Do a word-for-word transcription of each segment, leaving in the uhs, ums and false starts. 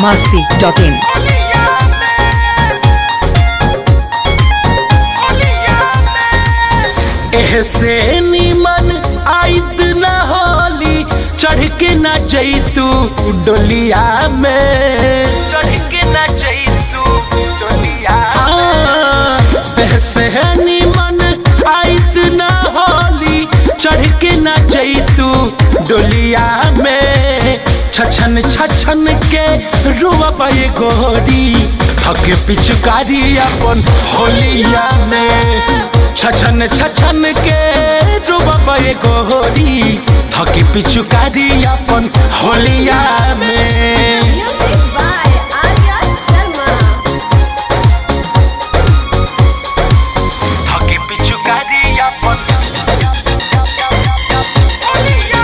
masti dot in. ऐसे निमन आइत न होली चढ़ के न जैतू डोलिया में चढ़ के न जैतू डोलिया। ऐसे निमन आइत न होली चढ़ के न जैतू डोलिया में छछन छछन के रुआ ये गोरी थके पिचकारी अपन होलिया में छछन छछन के डूबा ये गोरी थकी पिचुकारी अपन होलिया में। थकी पिचुकारी अपन होलिया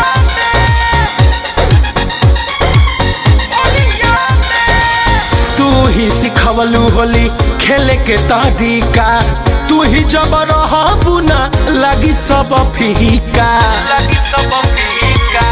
में। तू ही सिखवलू होली खेले के तरीका तू ही जब रहबू ना लगी सब फीका लगी सब फीका।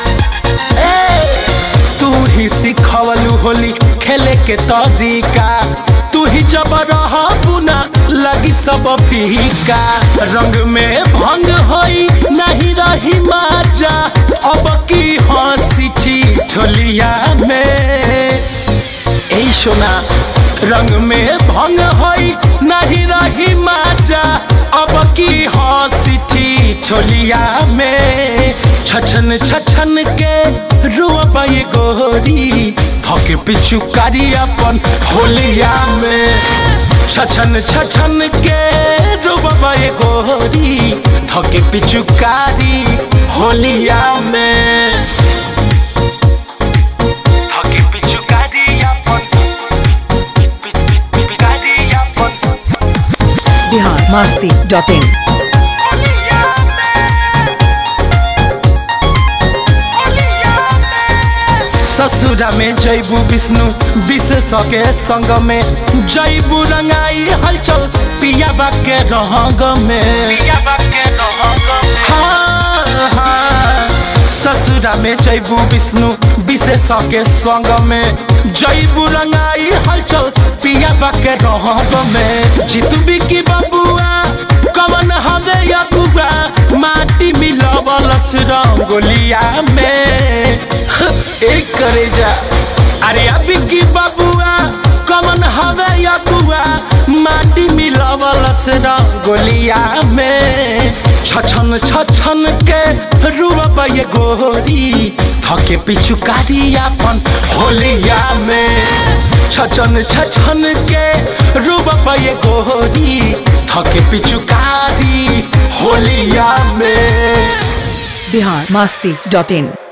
तू ही सिखवलू होली खेले के तरीका तू ही जब रहबू ना लगी सब फीका। रंग में भंग होई नहीं रही माजा अब की हंसी ठोलिया में। ए सोना रंग में भंग होई नहीं रही माजा अब की हंसी ठोलिया में छछन छछन के रुआ ये गोरी थके पिचुकारी अपन होलिया में। छछन छछन के रुआ ये गोरी थके पिचुकारी होलिया में। Bihar masti dot in. ससुरा में जैबू विष्णु विशेष के संग में जैबू रंगाई हलचल पिया के रंग में। हाँ हाँ ससुरा में जैबू विष्णु विशेष के संग में जैबू रंगाई हलचल पिया के रंग में। जीतू बिकी बबुआ कवन हवे यकुआ माटी मिलवलस रंगोलिया में। एक करे जा अरे अभी की बबुआ कमन हवे यकुआ माटी मिलवलस रंगोलिया में। छछन छछन के रुआ ये गोरी थके पिचुकारी अपन होलिया में। छछन छछन के रुआ ये गोरी थके पिचुकारी होलिया में। Bihar masti dot in.